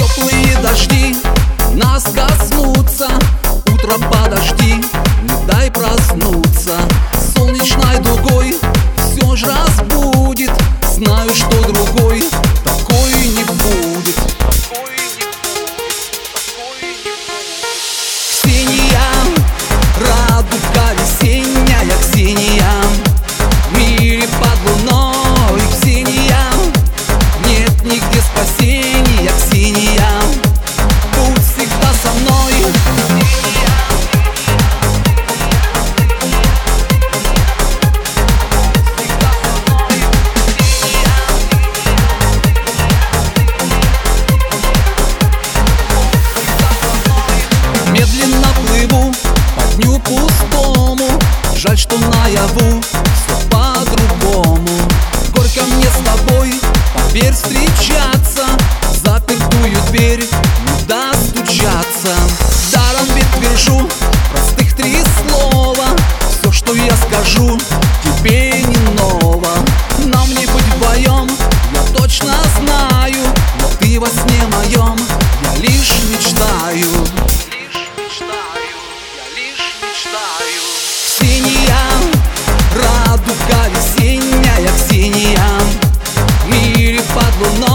Теплые дожди нас коснутся, утро подожди, не дай проснуться. Солнечной дугой все ж разбудит, знаю, что другой такой не будет. Ксения, радуга весенняя, Ксения, в мире под луной, Ксения, нет нигде спасения, Ксения, будь всегда со мной. Медленно плыву по дню пустому, жаль, что наяву все по-другому. Горько мне с тобой, поверь, встречаться, в запертую дверь не достучаться. Даром ведь твержу простых 3 слова, все, что я скажу, тебе не ново. Нам не быть вдвоем, я точно знаю, но ты во сне моем, я лишь мечтаю. Ксения, радуга весенняя, Ксения, в мире под луной.